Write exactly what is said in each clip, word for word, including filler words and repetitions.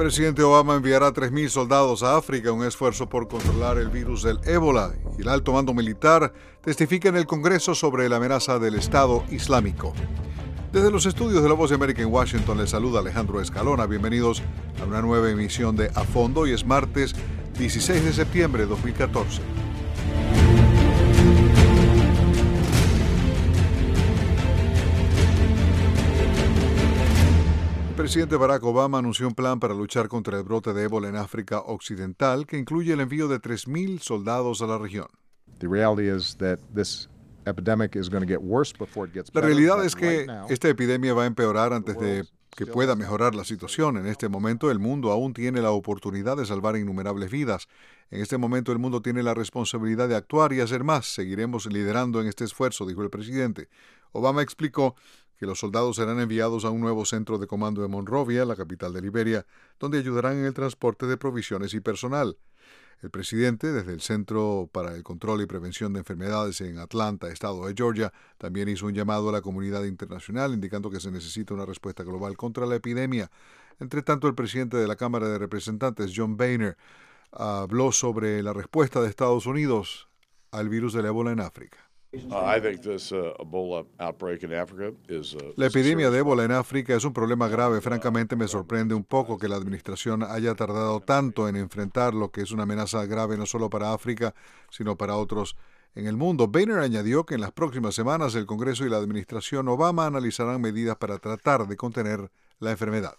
El presidente Obama enviará tres mil soldados a África, un esfuerzo por controlar el virus del ébola, y el alto mando militar testifica en el Congreso sobre la amenaza del Estado Islámico. Desde los estudios de La Voz de América en Washington les saluda Alejandro Escalona. Bienvenidos a una nueva emisión de A Fondo. Hoy es martes dieciséis de septiembre de dos mil catorce. El presidente Barack Obama anunció un plan para luchar contra el brote de ébola en África Occidental que incluye el envío de tres mil soldados a la región. The reality is that this epidemic is going to get worse before it gets La better. realidad But es que right now, esta epidemia va a empeorar antes de que pueda mejorar la situación. En este momento el mundo aún tiene la oportunidad de salvar innumerables vidas. En este momento el mundo tiene la responsabilidad de actuar y hacer más. Seguiremos liderando en este esfuerzo, dijo el presidente. Obama explicó que los soldados serán enviados a un nuevo centro de comando en Monrovia, la capital de Liberia, donde ayudarán en el transporte de provisiones y personal. El presidente, desde el Centro para el Control y Prevención de Enfermedades en Atlanta, estado de Georgia, también hizo un llamado a la comunidad internacional indicando que se necesita una respuesta global contra la epidemia. Entre tanto, el presidente de la Cámara de Representantes, John Boehner, habló sobre la respuesta de Estados Unidos al virus del ébola en África. La epidemia de ébola en África es un problema grave. Francamente, me sorprende un poco que la administración haya tardado tanto en enfrentar lo que es una amenaza grave no solo para África, sino para otros en el mundo. Boehner añadió que en las próximas semanas el Congreso y la administración Obama analizarán medidas para tratar de contener la enfermedad.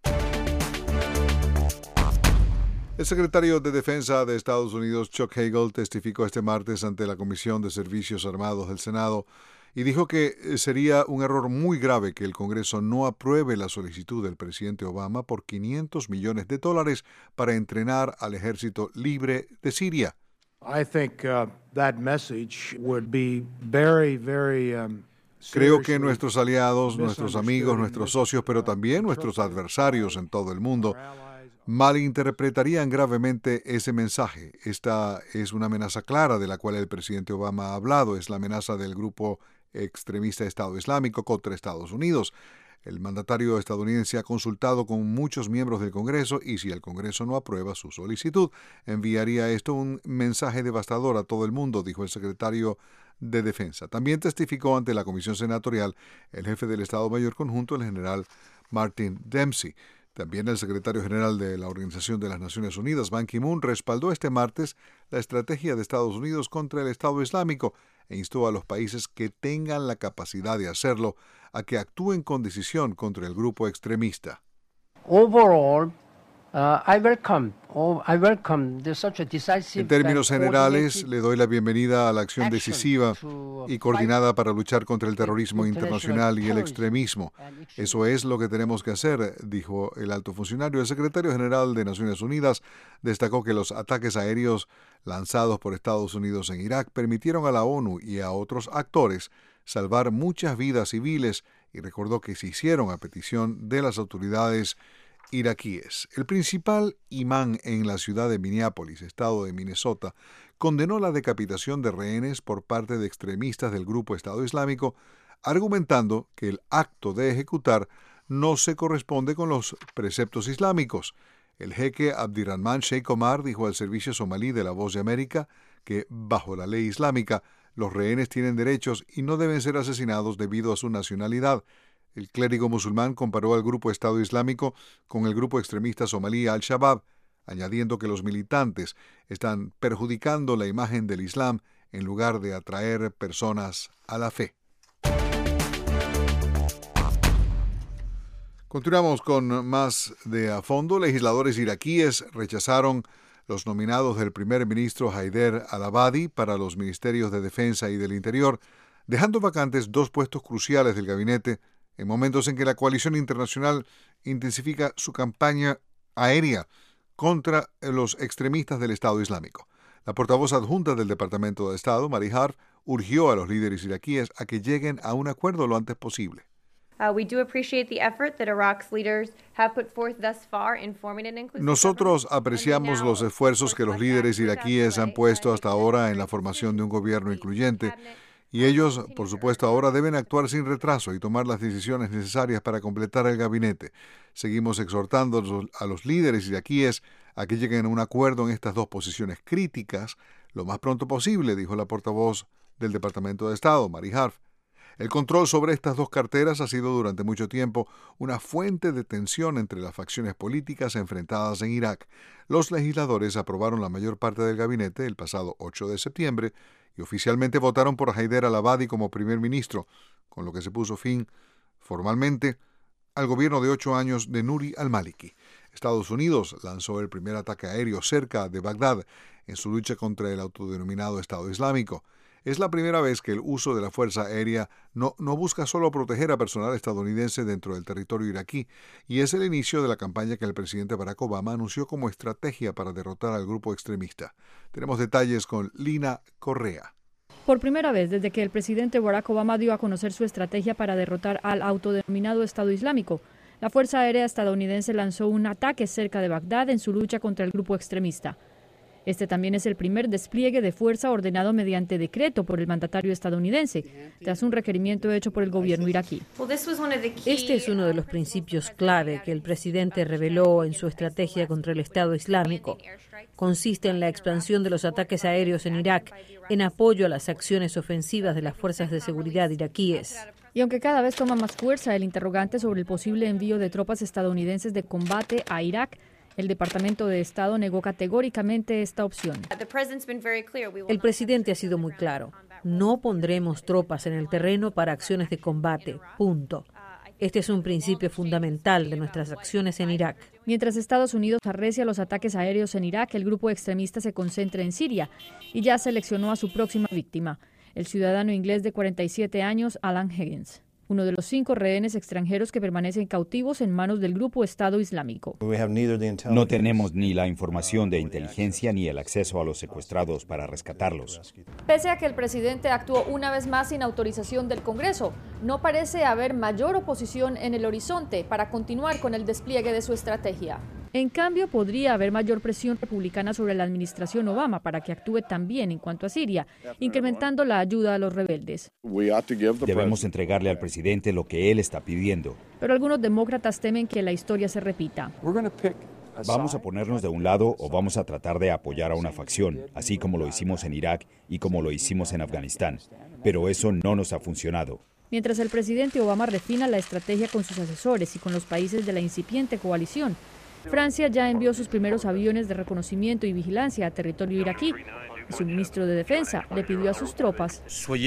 El secretario de Defensa de Estados Unidos, Chuck Hagel, testificó este martes ante la Comisión de Servicios Armados del Senado y dijo que sería un error muy grave que el Congreso no apruebe la solicitud del presidente Obama por quinientos millones de dólares para entrenar al ejército libre de Siria. I think uh, that message would be very, very um... Creo que nuestros aliados, nuestros amigos, nuestros socios, pero también nuestros adversarios en todo el mundo malinterpretarían gravemente ese mensaje. Esta es una amenaza clara de la cual el presidente Obama ha hablado. Es la amenaza del grupo extremista Estado Islámico contra Estados Unidos. El mandatario estadounidense ha consultado con muchos miembros del Congreso y si el Congreso no aprueba su solicitud, enviaría esto un mensaje devastador a todo el mundo, dijo el secretario de Defensa. También testificó ante la Comisión Senatorial el jefe del Estado Mayor Conjunto, el general Martin Dempsey. También el secretario general de la Organización de las Naciones Unidas, Ban Ki-moon, respaldó este martes la estrategia de Estados Unidos contra el Estado Islámico e instó a los países que tengan la capacidad de hacerlo a que actúen con decisión contra el grupo extremista. Overall, uh, I welcome, oh, I welcome the such a decisive En términos generales, le doy la bienvenida a la acción decisiva y coordinada para luchar contra el terrorismo internacional y el extremismo. Eso es lo que tenemos que hacer, dijo el alto funcionario. El secretario general de Naciones Unidas destacó que los ataques aéreos lanzados por Estados Unidos en Irak permitieron a la ONU y a otros actores salvar muchas vidas civiles y recordó que se hicieron a petición de las autoridades iraquíes. El principal imán en la ciudad de Minneapolis, estado de Minnesota, condenó la decapitación de rehenes por parte de extremistas del grupo Estado Islámico, argumentando que el acto de ejecutar no se corresponde con los preceptos islámicos. El jeque Abdirrahman Sheikh Omar dijo al servicio somalí de La Voz de América que, bajo la ley islámica, los rehenes tienen derechos y no deben ser asesinados debido a su nacionalidad. El clérigo musulmán comparó al grupo Estado Islámico con el grupo extremista somalí Al-Shabaab, añadiendo que los militantes están perjudicando la imagen del Islam en lugar de atraer personas a la fe. Continuamos con más de A Fondo. Legisladores iraquíes rechazaron los nominados del primer ministro Haider al-Abadi para los ministerios de Defensa y del Interior, dejando vacantes dos puestos cruciales del gabinete en momentos en que la coalición internacional intensifica su campaña aérea contra los extremistas del Estado Islámico. La portavoz adjunta del Departamento de Estado, Mary Harf, urgió a los líderes iraquíes a que lleguen a un acuerdo lo antes posible. Nosotros apreciamos los esfuerzos que los líderes iraquíes han puesto hasta ahora en la formación de un gobierno incluyente y ellos, por supuesto, ahora deben actuar sin retraso y tomar las decisiones necesarias para completar el gabinete. Seguimos exhortando a los líderes iraquíes a que lleguen a un acuerdo en estas dos posiciones críticas lo más pronto posible, dijo la portavoz del Departamento de Estado, Mary Harf. El control sobre estas dos carteras ha sido durante mucho tiempo una fuente de tensión entre las facciones políticas enfrentadas en Irak. Los legisladores aprobaron la mayor parte del gabinete el pasado ocho de septiembre y oficialmente votaron por Haider al-Abadi como primer ministro, con lo que se puso fin formalmente al gobierno de ocho años de Nuri al-Maliki. Estados Unidos lanzó el primer ataque aéreo cerca de Bagdad en su lucha contra el autodenominado Estado Islámico. Es la primera vez que el uso de la Fuerza Aérea no, no busca solo proteger a personal estadounidense dentro del territorio iraquí, y es el inicio de la campaña que el presidente Barack Obama anunció como estrategia para derrotar al grupo extremista. Tenemos detalles con Lina Correa. Por primera vez desde que el presidente Barack Obama dio a conocer su estrategia para derrotar al autodenominado Estado Islámico, la Fuerza Aérea estadounidense lanzó un ataque cerca de Bagdad en su lucha contra el grupo extremista. Este también es el primer despliegue de fuerza ordenado mediante decreto por el mandatario estadounidense, tras un requerimiento hecho por el gobierno iraquí. Este es uno de los principios clave que el presidente reveló en su estrategia contra el Estado Islámico. Consiste en la expansión de los ataques aéreos en Irak, en apoyo a las acciones ofensivas de las fuerzas de seguridad iraquíes. Y aunque cada vez toma más fuerza el interrogante sobre el posible envío de tropas estadounidenses de combate a Irak, el Departamento de Estado negó categóricamente esta opción. El presidente ha sido muy claro. No pondremos tropas en el terreno para acciones de combate. Punto. Este es un principio fundamental de nuestras acciones en Irak. Mientras Estados Unidos arrecia los ataques aéreos en Irak, el grupo extremista se concentra en Siria y ya seleccionó a su próxima víctima, el ciudadano inglés de cuarenta y siete años, Alan Higgins, uno de los cinco rehenes extranjeros que permanecen cautivos en manos del grupo Estado Islámico. No tenemos ni la información de inteligencia ni el acceso a los secuestrados para rescatarlos. Pese a que el presidente actuó una vez más sin autorización del Congreso, no parece haber mayor oposición en el horizonte para continuar con el despliegue de su estrategia. En cambio, podría haber mayor presión republicana sobre la administración Obama para que actúe también en cuanto a Siria, incrementando la ayuda a los rebeldes. Debemos entregarle al presidente lo que él está pidiendo. Pero algunos demócratas temen que la historia se repita. Vamos a ponernos de un lado o vamos a tratar de apoyar a una facción, así como lo hicimos en Irak y como lo hicimos en Afganistán. Pero eso no nos ha funcionado. Mientras el presidente Obama refina la estrategia con sus asesores y con los países de la incipiente coalición, Francia ya envió sus primeros aviones de reconocimiento y vigilancia a territorio iraquí. Y su ministro de Defensa le pidió a sus tropas: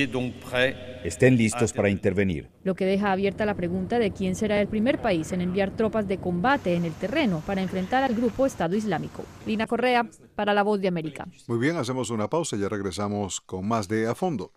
estén listos para intervenir. Lo que deja abierta la pregunta de quién será el primer país en enviar tropas de combate en el terreno para enfrentar al grupo Estado Islámico. Lina Correa, para La Voz de América. Muy bien, hacemos una pausa y ya regresamos con más de A Fondo.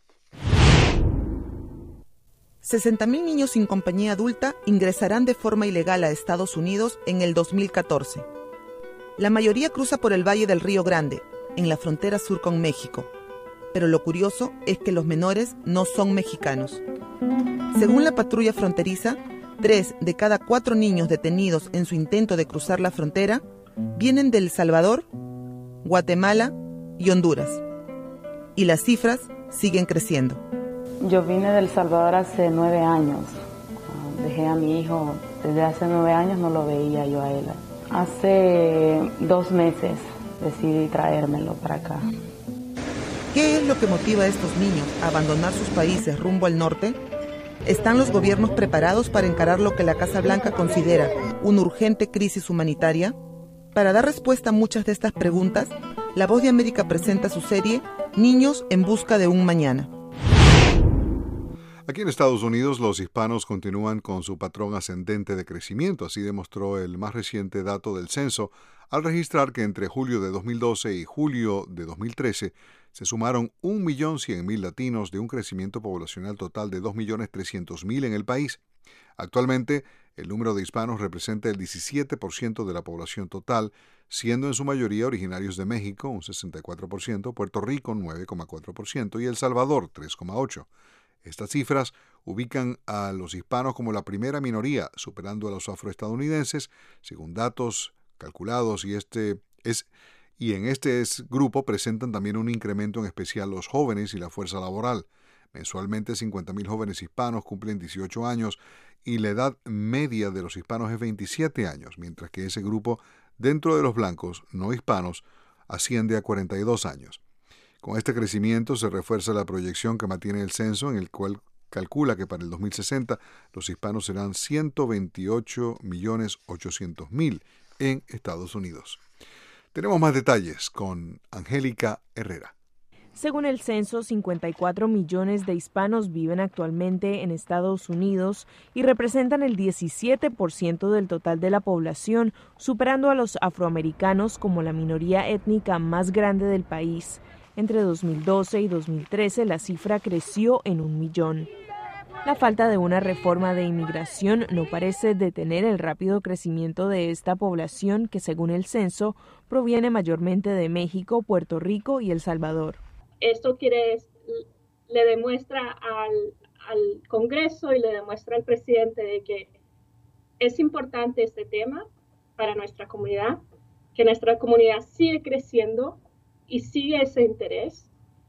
sesenta mil niños sin compañía adulta ingresarán de forma ilegal a Estados Unidos en el dos mil catorce. La mayoría cruza por el Valle del Río Grande, en la frontera sur con México. Pero lo curioso es que los menores no son mexicanos. Según la patrulla fronteriza, tres de cada cuatro niños detenidos en su intento de cruzar la frontera vienen de El Salvador, Guatemala y Honduras. Y las cifras siguen creciendo. Yo vine de El Salvador hace nueve años. Dejé a mi hijo desde hace nueve años, no lo veía yo a él. Hace dos meses decidí traérmelo para acá. ¿Qué es lo que motiva a estos niños a abandonar sus países rumbo al norte? ¿Están los gobiernos preparados para encarar lo que la Casa Blanca considera una urgente crisis humanitaria? Para dar respuesta a muchas de estas preguntas, La Voz de América presenta su serie Niños en busca de un mañana. Aquí en Estados Unidos, los hispanos continúan con su patrón ascendente de crecimiento, así demostró el más reciente dato del censo, al registrar que entre julio de dos mil doce y julio de dos mil trece se sumaron un millón cien mil latinos de un crecimiento poblacional total de dos millones trescientos mil en el país. Actualmente, el número de hispanos representa el diecisiete por ciento de la población total, siendo en su mayoría originarios de México, un sesenta y cuatro por ciento, Puerto Rico, nueve coma cuatro por ciento y El Salvador, tres coma ocho por ciento. Estas cifras ubican a los hispanos como la primera minoría, superando a los afroestadounidenses, según datos calculados, y este es y en este es, grupo presentan también un incremento, en especial los jóvenes y la fuerza laboral. Mensualmente cincuenta mil jóvenes hispanos cumplen dieciocho años y la edad media de los hispanos es veintisiete años, mientras que ese grupo dentro de los blancos no hispanos asciende a cuarenta y dos años. Con este crecimiento se refuerza la proyección que mantiene el censo, en el cual calcula que para el dos mil sesenta los hispanos serán ciento veintiocho millones ochocientos mil en Estados Unidos. Tenemos más detalles con Angélica Herrera. Según el censo, cincuenta y cuatro millones de hispanos viven actualmente en Estados Unidos y representan el diecisiete por ciento del total de la población, superando a los afroamericanos como la minoría étnica más grande del país. Entre dos mil doce y dos mil trece la cifra creció en un millón. La falta de una reforma de inmigración no parece detener el rápido crecimiento de esta población que, según el censo, proviene mayormente de México, Puerto Rico y El Salvador. Esto quiere, le demuestra al, al Congreso y le demuestra al presidente de que es importante este tema para nuestra comunidad, que nuestra comunidad sigue creciendo y sigue ese interés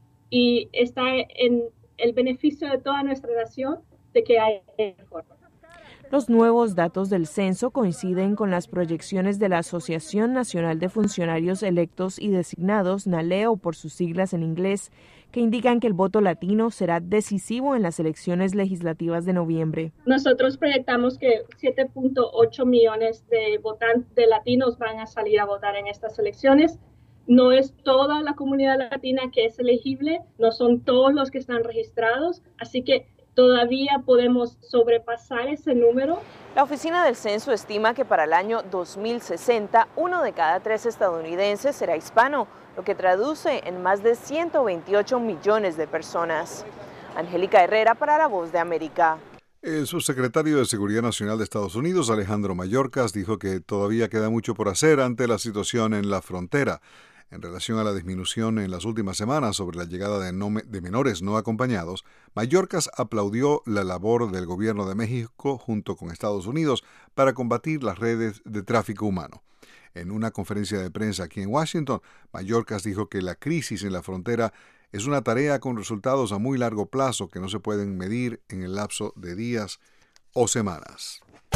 y está en el beneficio de toda nuestra nación de que haya reforma. Los nuevos datos del censo coinciden con las proyecciones de la Asociación Nacional de Funcionarios Electos y Designados, NALEO por sus siglas en inglés, que indican que el voto latino será decisivo en las elecciones legislativas de noviembre. Nosotros proyectamos que siete punto ocho millones de votantes de latinos van a salir a votar en estas elecciones. No es toda la comunidad latina que es elegible, no son todos los que están registrados, así que todavía podemos sobrepasar ese número. La Oficina del Censo estima que para el año dos mil sesenta, uno de cada tres estadounidenses será hispano, lo que traduce en más de ciento veintiocho millones de personas. Angélica Herrera para La Voz de América. El subsecretario de Seguridad Nacional de Estados Unidos, Alejandro Mayorkas, dijo que todavía queda mucho por hacer ante la situación en la frontera. En relación a la disminución en las últimas semanas sobre la llegada de, no, de menores no acompañados, Mayorkas aplaudió la labor del gobierno de México junto con Estados Unidos para combatir las redes de tráfico humano. En una conferencia de prensa aquí en Washington, Mayorkas dijo que la crisis en la frontera es una tarea con resultados a muy largo plazo que no se pueden medir en el lapso de días o semanas.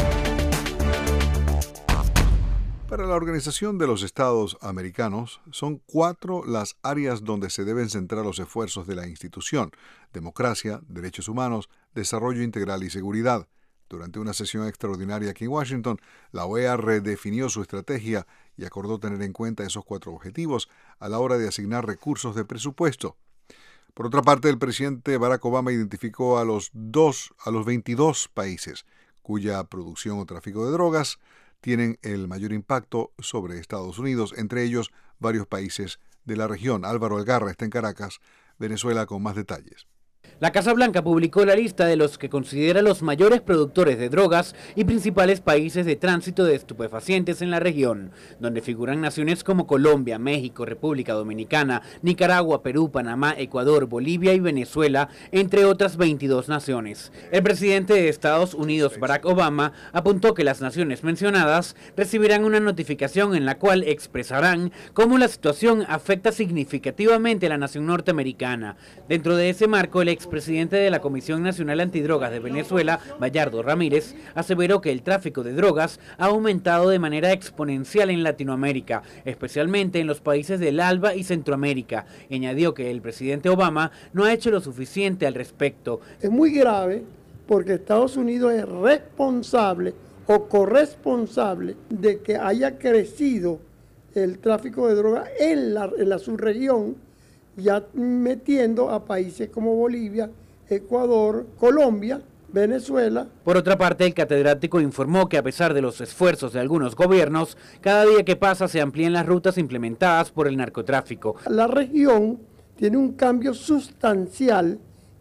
Para la Organización de los Estados Americanos, son cuatro las áreas donde se deben centrar los esfuerzos de la institución: democracia, derechos humanos, desarrollo integral y seguridad. Durante una sesión extraordinaria aquí en Washington, la O E A redefinió su estrategia y acordó tener en cuenta esos cuatro objetivos a la hora de asignar recursos de presupuesto. Por otra parte, el presidente Barack Obama identificó a los, dos, a los veintidós países cuya producción o tráfico de drogas tienen el mayor impacto sobre Estados Unidos, entre ellos varios países de la región. Álvaro Algarra está en Caracas, Venezuela, con más detalles. La Casa Blanca publicó la lista de los que considera los mayores productores de drogas y principales países de tránsito de estupefacientes en la región, donde figuran naciones como Colombia, México, República Dominicana, Nicaragua, Perú, Panamá, Ecuador, Bolivia y Venezuela, entre otras veintidós naciones. El presidente de Estados Unidos, Barack Obama, apuntó que las naciones mencionadas recibirán una notificación en la cual expresarán cómo la situación afecta significativamente a la nación norteamericana. Dentro de ese marco, el expresidente de la Comisión Nacional Antidrogas de Venezuela, Bayardo Ramírez, aseveró que el tráfico de drogas ha aumentado de manera exponencial en Latinoamérica, especialmente en los países del ALBA y Centroamérica, y añadió que el presidente Obama no ha hecho lo suficiente al respecto. Es muy grave porque Estados Unidos es responsable o corresponsable de que haya crecido el tráfico de drogas en la, en la subregión, ya metiendo a países como Bolivia, Ecuador, Colombia, Venezuela. Por otra parte, el catedrático informó que a pesar de los esfuerzos de algunos gobiernos, cada día que pasa se amplían las rutas implementadas por el narcotráfico. La región tiene un cambio sustancial,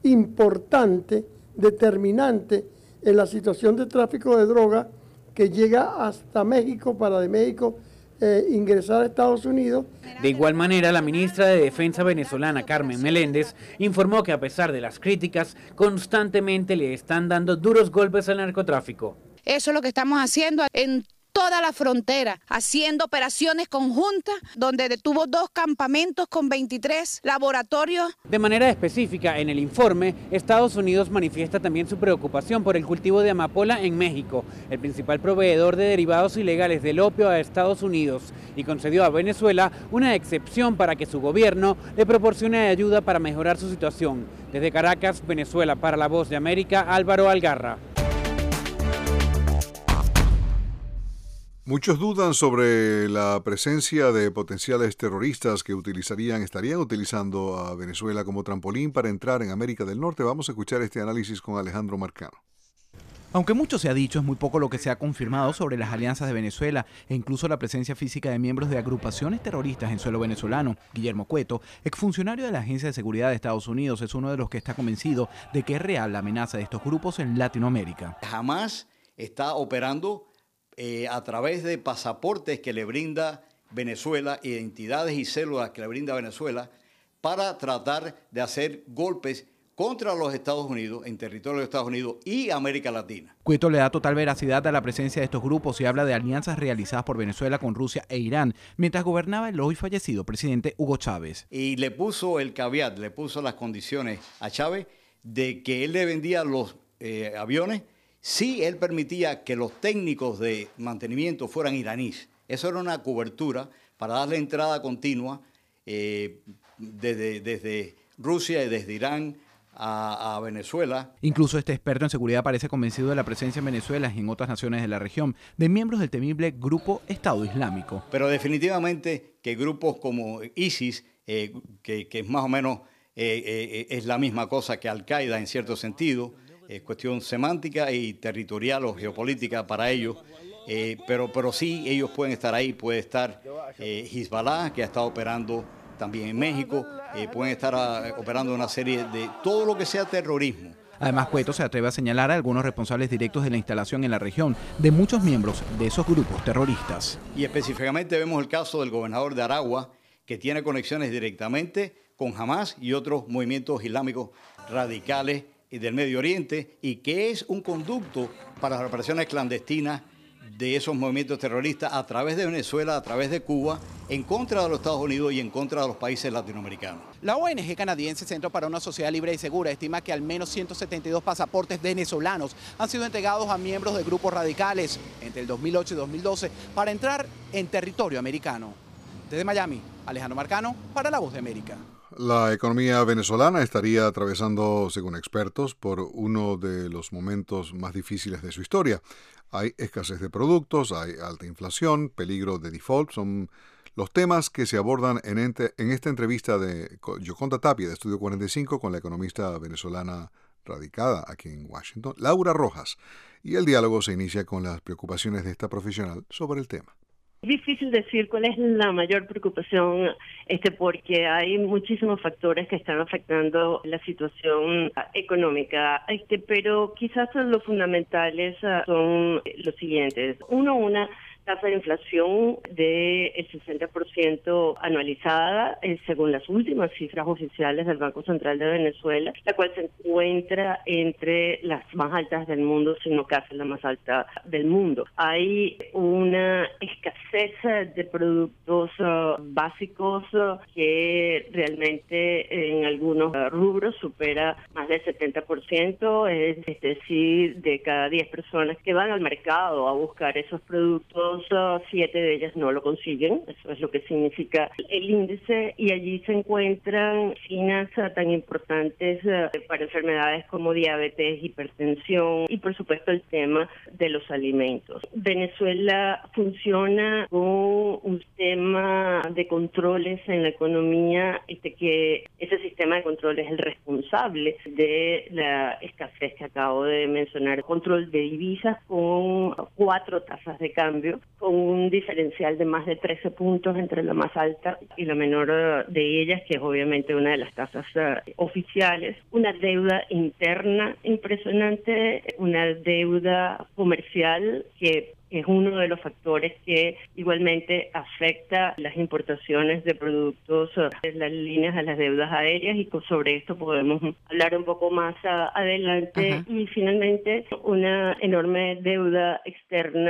importante, determinante en la situación de tráfico de droga que llega hasta México, para de México Eh, ingresar a Estados Unidos. De igual manera, la ministra de Defensa venezolana, Carmen Meléndez, informó que a pesar de las críticas, constantemente le están dando duros golpes al narcotráfico. Eso es lo que estamos haciendo en toda la frontera, haciendo operaciones conjuntas, donde detuvo dos campamentos con veintitrés laboratorios. De manera específica, en el informe, Estados Unidos manifiesta también su preocupación por el cultivo de amapola en México, el principal proveedor de derivados ilegales del opio a Estados Unidos, y concedió a Venezuela una excepción para que su gobierno le proporcione ayuda para mejorar su situación. Desde Caracas, Venezuela, para La Voz de América, Álvaro Algarra. Muchos dudan sobre la presencia de potenciales terroristas que utilizarían, estarían utilizando a Venezuela como trampolín para entrar en América del Norte. Vamos a escuchar este análisis con Alejandro Marcano. Aunque mucho se ha dicho, es muy poco lo que se ha confirmado sobre las alianzas de Venezuela e incluso la presencia física de miembros de agrupaciones terroristas en suelo venezolano. Guillermo Cueto, exfuncionario de la Agencia de Seguridad de Estados Unidos, es uno de los que está convencido de que es real la amenaza de estos grupos en Latinoamérica. Jamás está operando eh, a través de pasaportes que le brinda Venezuela, identidades y células que le brinda Venezuela, para tratar de hacer golpes contra los Estados Unidos, en territorio de Estados Unidos y América Latina. Cueto le da total veracidad a la presencia de estos grupos y habla de alianzas realizadas por Venezuela con Rusia e Irán, mientras gobernaba el hoy fallecido presidente Hugo Chávez. Y le puso el caveat, le puso las condiciones a Chávez de que él le vendía los eh, aviones si él permitía que los técnicos de mantenimiento fueran iraníes. Eso era una cobertura para darle entrada continua eh, desde, desde Rusia y desde Irán A, a Venezuela. Incluso este experto en seguridad parece convencido de la presencia en Venezuela y en otras naciones de la región de miembros del temible grupo Estado Islámico. Pero definitivamente que grupos como ISIS, eh, que, que es más o menos eh, eh, es la misma cosa que Al-Qaeda en cierto sentido, es cuestión semántica y territorial o geopolítica para ellos, eh, pero, pero sí ellos pueden estar ahí, puede estar eh, Hezbollah, que ha estado operando también en México, eh, pueden estar uh, operando una serie de todo lo que sea terrorismo. Además, Cueto se atreve a señalar a algunos responsables directos de la instalación en la región de muchos miembros de esos grupos terroristas. Y específicamente vemos el caso del gobernador de Aragua, que tiene conexiones directamente con Hamas y otros movimientos islámicos radicales del Medio Oriente, y que es un conducto para las operaciones clandestinas de esos movimientos terroristas a través de Venezuela, a través de Cuba, en contra de los Estados Unidos y en contra de los países latinoamericanos. La O N G canadiense Centro para una Sociedad Libre y Segura estima que al menos ciento setenta y dos pasaportes venezolanos han sido entregados a miembros de grupos radicales entre el dos mil ocho y dos mil doce para entrar en territorio americano. Desde Miami, Alejandro Marcano para La Voz de América. La economía venezolana estaría atravesando, según expertos, por uno de los momentos más difíciles de su historia. Hay escasez de productos, hay alta inflación, peligro de default. Son los temas que se abordan en, ente, en esta entrevista de Yoconda Tapia, de Estudio cuarenta y cinco, con la economista venezolana radicada aquí en Washington, Laura Rojas. Y el diálogo se inicia con las preocupaciones de esta profesional sobre el tema. Es difícil decir cuál es la mayor preocupación, este, porque hay muchísimos factores que están afectando la situación económica, este, pero quizás los fundamentales son los siguientes. Uno, una tasa de inflación del sesenta por ciento anualizada, eh, según las últimas cifras oficiales del Banco Central de Venezuela, la cual se encuentra entre las más altas del mundo, sino casi la más alta del mundo. Hay una escasez de productos uh, básicos uh, que realmente en algunos uh, rubros supera más del setenta por ciento, es, es decir, de cada diez personas que van al mercado a buscar esos productos, siete de ellas no lo consiguen. Eso es lo que significa el índice, y allí se encuentran medicinas tan importantes para enfermedades como diabetes, hipertensión y por supuesto el tema de los alimentos. Venezuela funciona con un sistema de controles en la economía, este que ese sistema de control es el responsable de la escasez que acabo de mencionar. Control de divisas con cuatro tasas de cambio, con un diferencial de más de trece puntos entre la más alta y la menor de ellas, que es obviamente una de las tasas uh, oficiales, una deuda interna impresionante, una deuda comercial que es uno de los factores que igualmente afecta las importaciones de productos, las líneas a las deudas aéreas, y sobre esto podemos hablar un poco más a, adelante. Ajá. Y finalmente una enorme deuda externa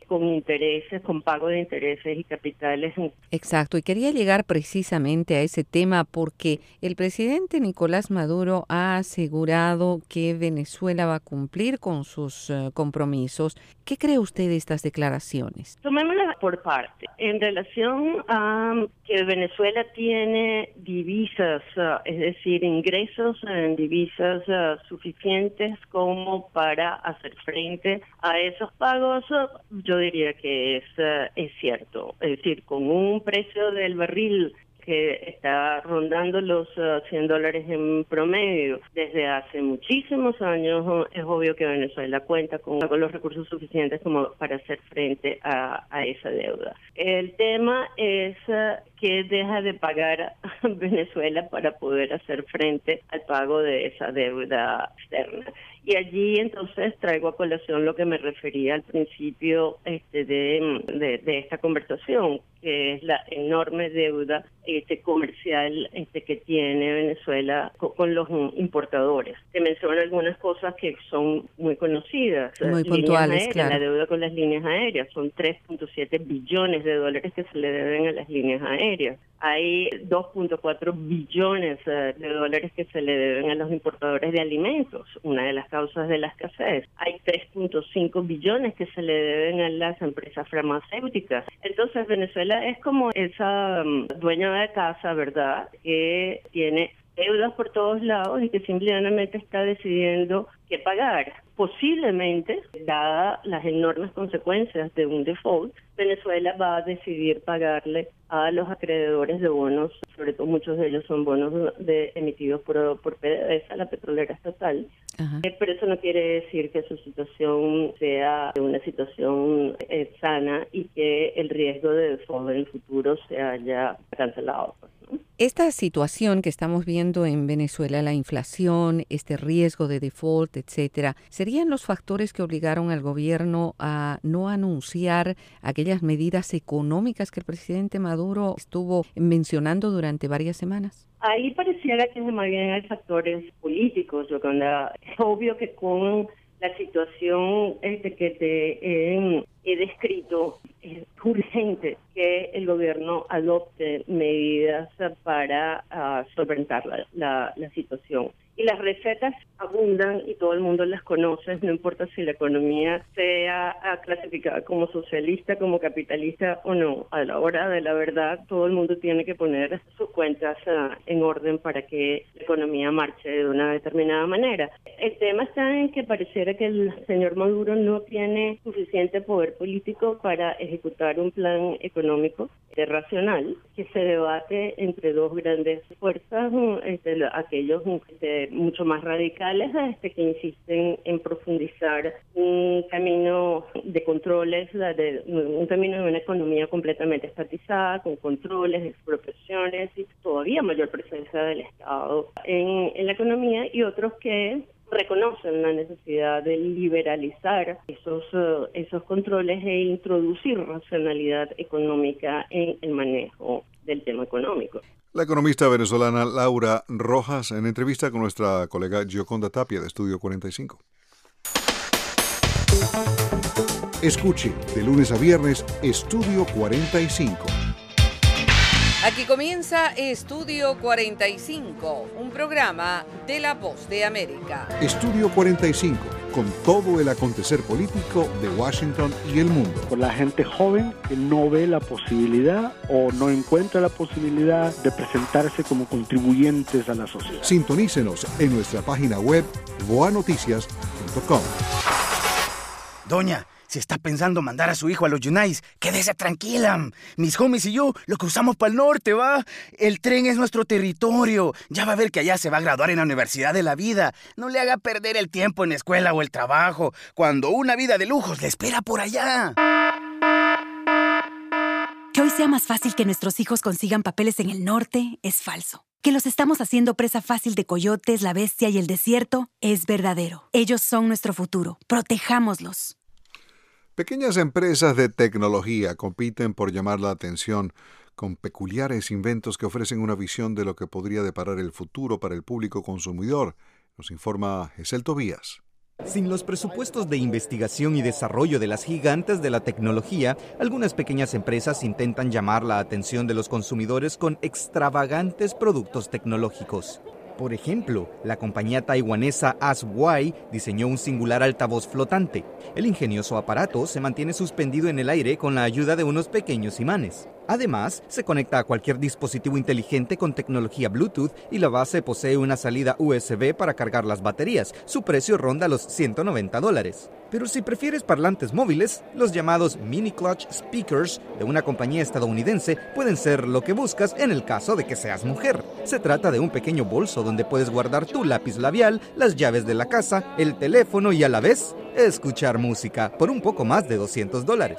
con intereses, con pago de intereses y capitales. Exacto, y quería llegar precisamente a ese tema porque el presidente Nicolás Maduro ha asegurado que Venezuela va a cumplir con sus uh, compromisos. ¿Qué cree usted de estas declaraciones? Tomémoslas por parte. En relación a que Venezuela tiene divisas, uh, es decir, ingresos en divisas uh, suficientes como para hacer frente a esos pagos, uh, yo diría que es, uh, es cierto. Es decir, con un precio del barril que está rondando los uh, cien dólares en promedio desde hace muchísimos años, es obvio que Venezuela cuenta con, con los recursos suficientes como para hacer frente a, a esa deuda. El tema es uh, que deja de pagar Venezuela para poder hacer frente al pago de esa deuda externa. Y allí entonces traigo a colación lo que me refería al principio este, de, de, de esta conversación, que es la enorme deuda este, comercial este, que tiene Venezuela con, con los importadores. Te menciono algunas cosas que son muy conocidas. Muy puntuales, aéreas, claro. La deuda con las líneas aéreas son tres punto siete billones de dólares que se le deben a las líneas aéreas. Hay dos punto cuatro billones de dólares que se le deben a los importadores de alimentos, una de las causas de la escasez. Hay tres punto cinco billones que se le deben a las empresas farmacéuticas. Entonces Venezuela es como esa um, dueña de casa, ¿verdad?, que tiene deudas por todos lados y que simplemente está decidiendo qué pagar. Posiblemente, dadas las enormes consecuencias de un default, Venezuela va a decidir pagarle a los acreedores de bonos, sobre todo muchos de ellos son bonos de, emitidos por, por PDVSA, la petrolera estatal. Eh, pero eso no quiere decir que su situación sea una situación eh, sana y que el riesgo de default en el futuro se haya cancelado. Esta situación que estamos viendo en Venezuela, la inflación, este riesgo de default, etcétera, ¿serían los factores que obligaron al gobierno a no anunciar aquellas medidas económicas que el presidente Maduro estuvo mencionando durante varias semanas? Ahí pareciera que más bien hay factores políticos, Yoconda. Es obvio que con la situación este que te eh, he descrito, es urgente que el gobierno adopte medidas para uh, solventar la, la, la situación. Y las recetas abundan y todo el mundo las conoce, no importa si la economía sea clasificada como socialista, como capitalista o no. A la hora de la verdad, todo el mundo tiene que poner sus cuentas uh, en orden para que la economía marche de una determinada manera. El tema está en que pareciera que el señor Maduro no tiene suficiente poder político para ejecutar un plan económico eh, racional que se debate entre dos grandes fuerzas, este, aquellos este, mucho más radicales este, que insisten en profundizar un camino de controles, de, un camino de una economía completamente estatizada, con controles, expropiaciones y todavía mayor presencia del Estado en, en la economía, y otros que reconocen la necesidad de liberalizar esos, uh, esos controles e introducir racionalidad económica en el manejo del tema económico. La economista venezolana Laura Rojas, en entrevista con nuestra colega Gioconda Tapia de Estudio cuarenta y cinco. Escuche de lunes a viernes Estudio cuarenta y cinco. Aquí comienza Estudio cuarenta y cinco, un programa de La Voz de América. Estudio cuarenta y cinco, con todo el acontecer político de Washington y el mundo. Por la gente joven que no ve la posibilidad o no encuentra la posibilidad de presentarse como contribuyentes a la sociedad. Sintonícenos en nuestra página web voa noticias punto com. Doña, si está pensando mandar a su hijo a los Yunais, quédese tranquila. Mis homies y yo lo cruzamos para el norte, ¿va? El tren es nuestro territorio. Ya va a ver que allá se va a graduar en la Universidad de la Vida. No le haga perder el tiempo en la escuela o el trabajo, cuando una vida de lujos le espera por allá. Que hoy sea más fácil que nuestros hijos consigan papeles en el norte es falso. Que los estamos haciendo presa fácil de coyotes, la bestia y el desierto es verdadero. Ellos son nuestro futuro. Protejámoslos. Pequeñas empresas de tecnología compiten por llamar la atención con peculiares inventos que ofrecen una visión de lo que podría deparar el futuro para el público consumidor, nos informa Gesell Tobías. Sin los presupuestos de investigación y desarrollo de las gigantes de la tecnología, algunas pequeñas empresas intentan llamar la atención de los consumidores con extravagantes productos tecnológicos. Por ejemplo, la compañía taiwanesa AskY diseñó un singular altavoz flotante. El ingenioso aparato se mantiene suspendido en el aire con la ayuda de unos pequeños imanes. Además, se conecta a cualquier dispositivo inteligente con tecnología Bluetooth y la base posee una salida U S B para cargar las baterías. Su precio ronda los ciento noventa dólares. Pero si prefieres parlantes móviles, los llamados Mini Clutch Speakers de una compañía estadounidense pueden ser lo que buscas en el caso de que seas mujer. Se trata de un pequeño bolso donde puedes guardar tu lápiz labial, las llaves de la casa, el teléfono y a la vez escuchar música por un poco más de doscientos dólares.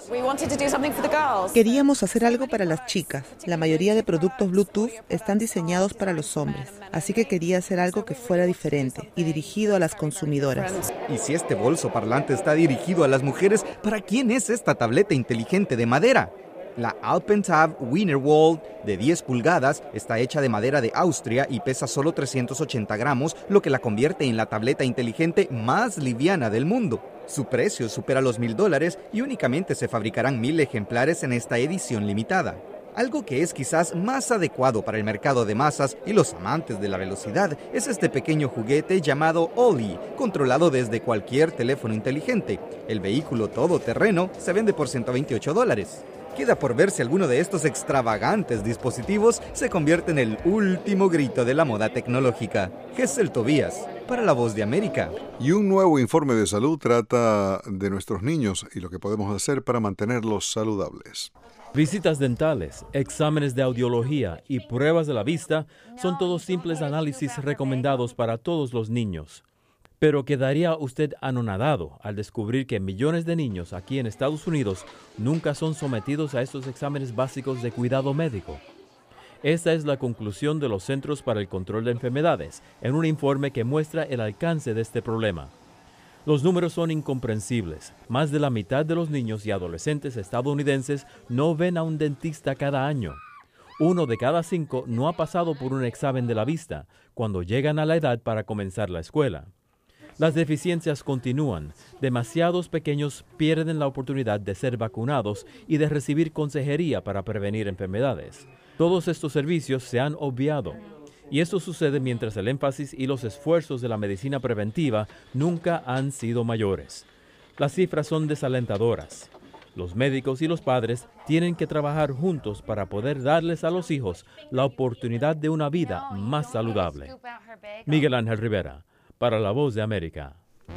Queríamos hacer algo para las chicas. La mayoría de productos Bluetooth están diseñados para los hombres, así que quería hacer algo que fuera diferente y dirigido a las consumidoras. Y si este bolso parlante está dirigido a las mujeres, ¿para quién es esta tableta inteligente de madera? La Alpentab Wienerwald de diez pulgadas está hecha de madera de Austria y pesa solo trescientos ochenta gramos, lo que la convierte en la tableta inteligente más liviana del mundo. Su precio supera los mil dólares y únicamente se fabricarán mil ejemplares en esta edición limitada. Algo que es quizás más adecuado para el mercado de masas y los amantes de la velocidad es este pequeño juguete llamado Ollie, controlado desde cualquier teléfono inteligente. El vehículo todoterreno se vende por ciento veintiocho dólares. Queda por ver si alguno de estos extravagantes dispositivos se convierte en el último grito de la moda tecnológica. Gesell Tobías, para La Voz de América. Y un nuevo informe de salud trata de nuestros niños y lo que podemos hacer para mantenerlos saludables. Visitas dentales, exámenes de audiología y pruebas de la vista son todos simples análisis recomendados para todos los niños. Pero quedaría usted anonadado al descubrir que millones de niños aquí en Estados Unidos nunca son sometidos a estos exámenes básicos de cuidado médico. Esta es la conclusión de los Centros para el Control de Enfermedades, en un informe que muestra el alcance de este problema. Los números son incomprensibles. Más de la mitad de los niños y adolescentes estadounidenses no ven a un dentista cada año. Uno de cada cinco no ha pasado por un examen de la vista cuando llegan a la edad para comenzar la escuela. Las deficiencias continúan. Demasiados pequeños pierden la oportunidad de ser vacunados y de recibir consejería para prevenir enfermedades. Todos estos servicios se han obviado. Y esto sucede mientras el énfasis y los esfuerzos de la medicina preventiva nunca han sido mayores. Las cifras son desalentadoras. Los médicos y los padres tienen que trabajar juntos para poder darles a los hijos la oportunidad de una vida más saludable. Miguel Ángel Rivera, para La Voz de América.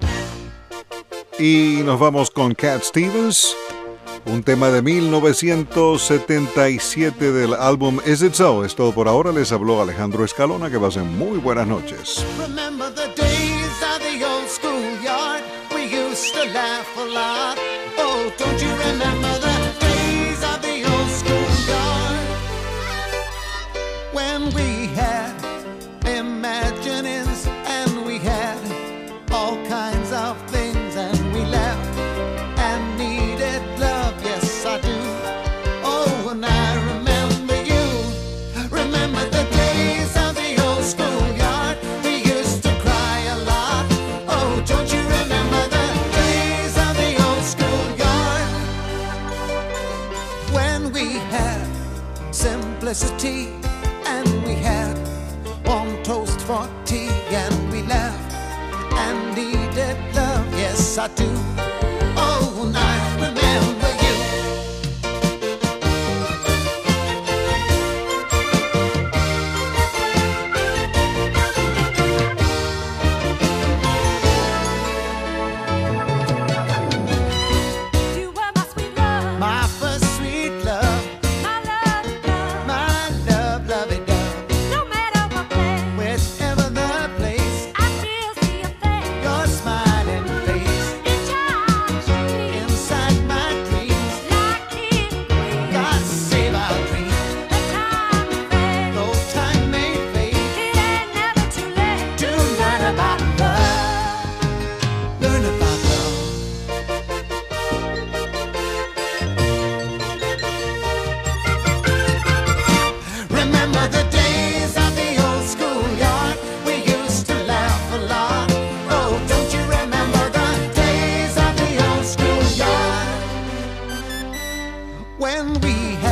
Y nos vamos con Cat Stevens, un tema de mil novecientos setenta y siete del álbum Is It So. Es todo por ahora. Les habló Alejandro Escalona. Que pasen muy buenas noches. Remember the days of the old schoolyard. We used to laugh a lot. Oh, don't you remember the days of the old schoolyard? When we had imaginings and we had all kinds of things and we laughed and needed love, yes I do. Oh, and I remember you. Remember the days of the old schoolyard. We used to cry a lot. Oh, don't you remember the days of the old schoolyard? When we had simplicity and we had one toast for tea and we laughed and needed love, yes I do. Oh, and I remember you. You were my sweet love, my first sweet love, my love, love, my love, lovey dove. No matter what place, wherever the place, I still see your face, your smiling face. Each when we had